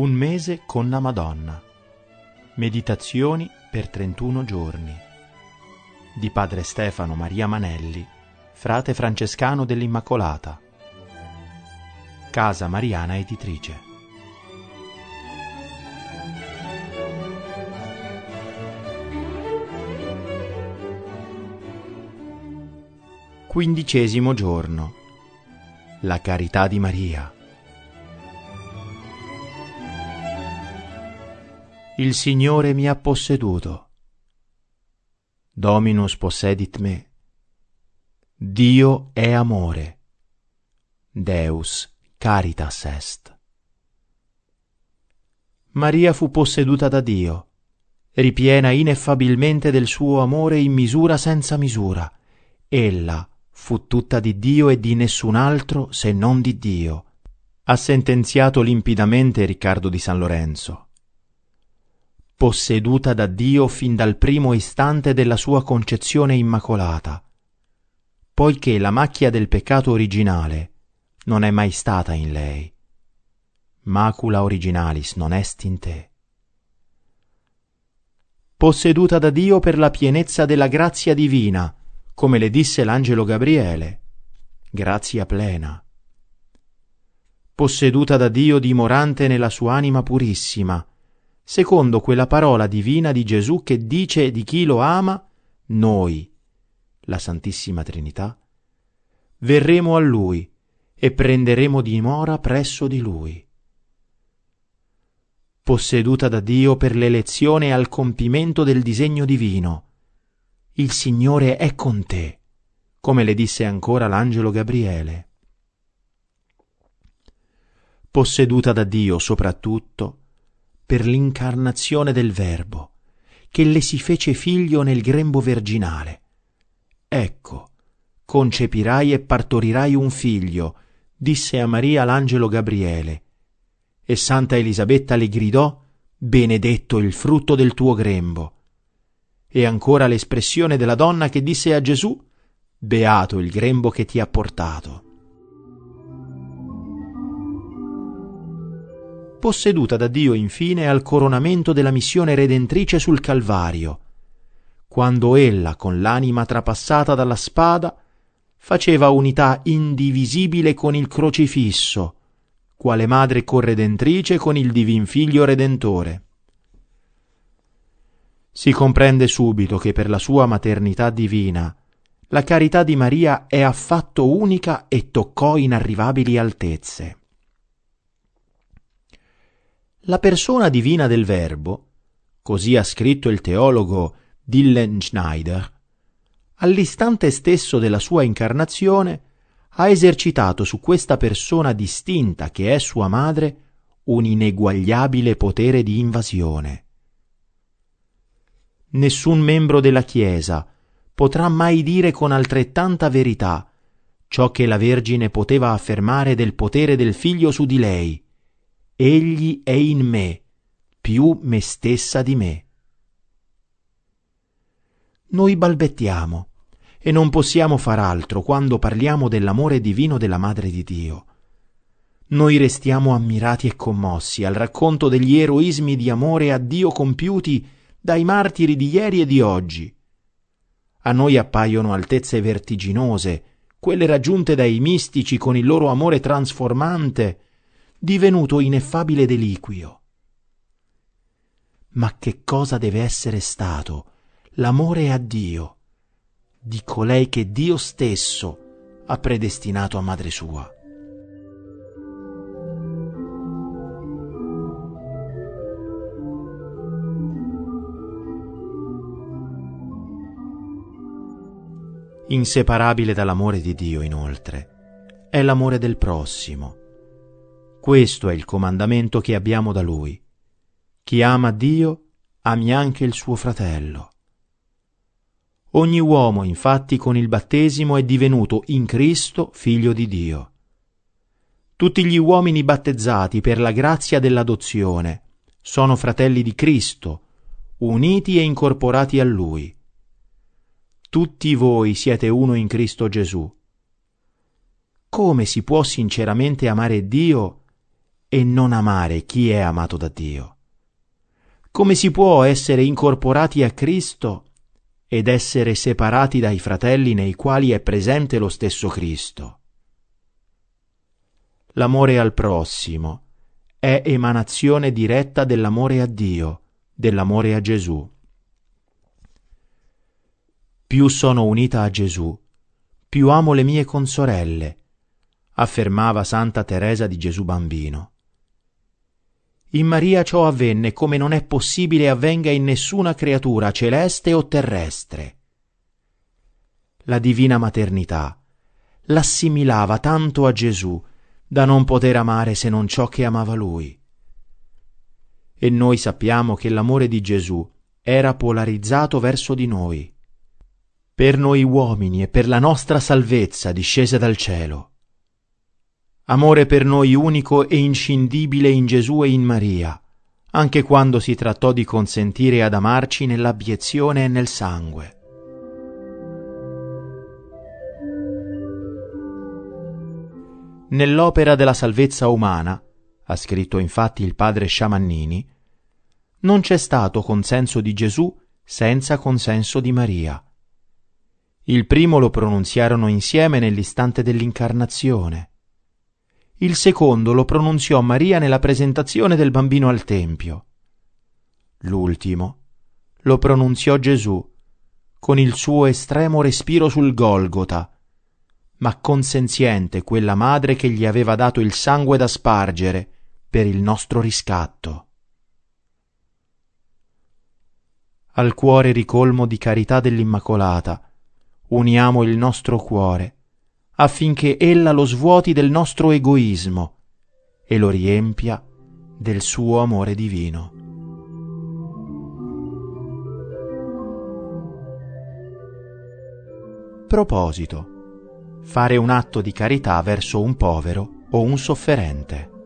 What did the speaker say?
Un mese con la Madonna. Meditazioni per 31 giorni. Di padre Stefano Maria Manelli, frate francescano dell'Immacolata. Casa Mariana Editrice. Quindicesimo giorno. La carità di Maria. Il Signore mi ha posseduto. Dominus possedit me. Dio è amore. Deus caritas est. Maria fu posseduta da Dio, ripiena ineffabilmente del suo amore in misura senza misura. Ella fu tutta di Dio e di nessun altro se non di Dio, ha sentenziato limpidamente Riccardo di San Lorenzo. Posseduta da Dio fin dal primo istante della sua concezione immacolata, poiché la macchia del peccato originale non è mai stata in lei. Macula originalis non est in te. Posseduta da Dio per la pienezza della grazia divina, come le disse l'angelo Gabriele, grazia plena. Posseduta da Dio dimorante nella sua anima purissima, secondo quella parola divina di Gesù che dice di chi lo ama: noi, la Santissima Trinità, verremo a Lui e prenderemo dimora presso di Lui. Posseduta da Dio per l'elezione al compimento del disegno divino, il Signore è con te, come le disse ancora l'angelo Gabriele. Posseduta da Dio soprattutto per l'incarnazione del Verbo, che le si fece figlio nel grembo virginale. Ecco, concepirai e partorirai un figlio, disse a Maria l'angelo Gabriele, e Santa Elisabetta le gridò: benedetto il frutto del tuo grembo. E ancora l'espressione della donna che disse a Gesù: beato il grembo che ti ha portato. Posseduta da Dio infine al coronamento della missione redentrice sul Calvario, quando ella, con l'anima trapassata dalla spada, faceva unità indivisibile con il crocifisso, quale madre corredentrice con il divin Figlio Redentore. Si comprende subito che per la sua maternità divina la carità di Maria è affatto unica e toccò inarrivabili altezze. La persona divina del Verbo, così ha scritto il teologo Dillenschneider, all'istante stesso della sua incarnazione ha esercitato su questa persona distinta che è sua madre un ineguagliabile potere di invasione. Nessun membro della Chiesa potrà mai dire con altrettanta verità ciò che la Vergine poteva affermare del potere del Figlio su di lei: egli è in me, più me stessa di me. Noi balbettiamo e non possiamo far altro quando parliamo dell'amore divino della Madre di Dio. Noi restiamo ammirati e commossi al racconto degli eroismi di amore a Dio compiuti dai martiri di ieri e di oggi. A noi appaiono altezze vertiginose, quelle raggiunte dai mistici con il loro amore trasformante, divenuto ineffabile deliquio. Ma che cosa deve essere stato l'amore a Dio di colei che Dio stesso ha predestinato a madre sua? Inseparabile dall'amore di Dio, inoltre, è l'amore del prossimo. Questo è il comandamento che abbiamo da Lui. Chi ama Dio, ami anche il suo fratello. Ogni uomo, infatti, con il battesimo è divenuto in Cristo figlio di Dio. Tutti gli uomini battezzati per la grazia dell'adozione sono fratelli di Cristo, uniti e incorporati a Lui. Tutti voi siete uno in Cristo Gesù. Come si può sinceramente amare Dio e non amare chi è amato da Dio? Come si può essere incorporati a Cristo ed essere separati dai fratelli nei quali è presente lo stesso Cristo? L'amore al prossimo è emanazione diretta dell'amore a Dio, dell'amore a Gesù. Più sono unita a Gesù, più amo le mie consorelle, affermava Santa Teresa di Gesù Bambino. In Maria ciò avvenne come non è possibile avvenga in nessuna creatura celeste o terrestre. La divina maternità l'assimilava tanto a Gesù da non poter amare se non ciò che amava Lui. E noi sappiamo che l'amore di Gesù era polarizzato verso di noi. Per noi uomini e per la nostra salvezza discese dal cielo. Amore per noi unico e inscindibile in Gesù e in Maria, anche quando si trattò di consentire ad amarci nell'abiezione e nel sangue. Nell'opera della salvezza umana, ha scritto infatti il padre Sciamannini, non c'è stato consenso di Gesù senza consenso di Maria. Il primo lo pronunziarono insieme nell'istante dell'incarnazione. Il secondo lo pronunziò Maria nella presentazione del bambino al Tempio. L'ultimo lo pronunziò Gesù con il suo estremo respiro sul Golgota, ma consenziente quella madre che gli aveva dato il sangue da spargere per il nostro riscatto. Al cuore ricolmo di carità dell'Immacolata uniamo il nostro cuore affinché ella lo svuoti del nostro egoismo e lo riempia del suo amore divino. Proposito: fare un atto di carità verso un povero o un sofferente.